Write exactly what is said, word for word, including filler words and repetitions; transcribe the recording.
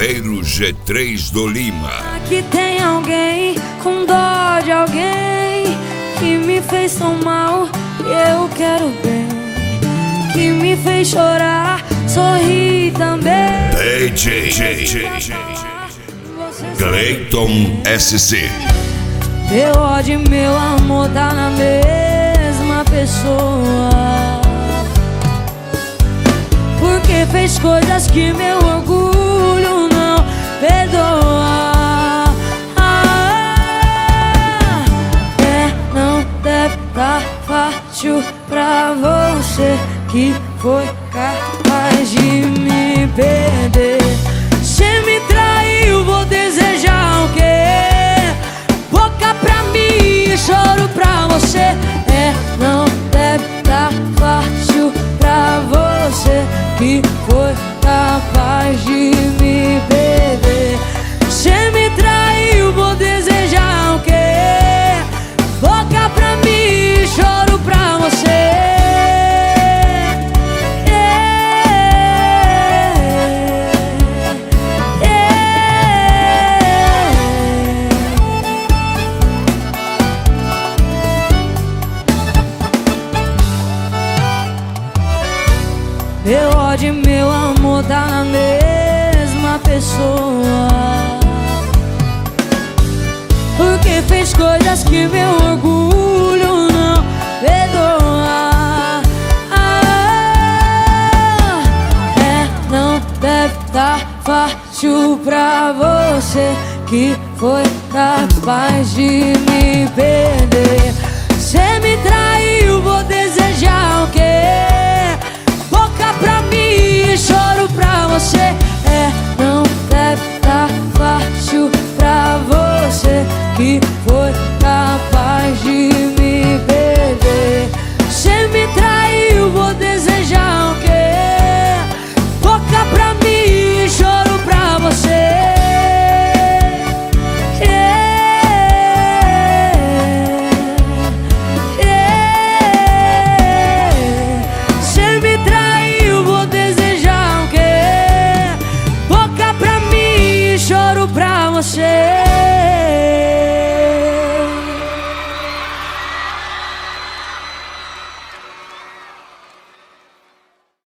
Ferreiro G três do Lima. Aqui tem alguém com dó de alguém que me fez tão mal e eu quero bem, que me fez chorar, sorrir também. D J Clayton S C. Meu ódio e meu amor tá na mesma pessoa, porque fez coisas que meu orgulho não perdoa. Ah, é, não deve tá fácil pra você que foi capaz de me perder. Cê me traiu, vou desejar o quê? Boca pra mim, choro pra você. É, não deve tá fácil pra você que foi capaz de me perder. Cê me traiu, vou desejar o quê? Boca pra mim, choro pra você. Meu ódio e meu amor tá na mesma pessoa, porque fez coisas que meu orgulho não perdoa. Ah, é, não deve tá fácil pra você que foi capaz de me perder. Cê me traiu, vou desejar o quê? Pra mim, choro pra você. É, não deve tá fácil pra você que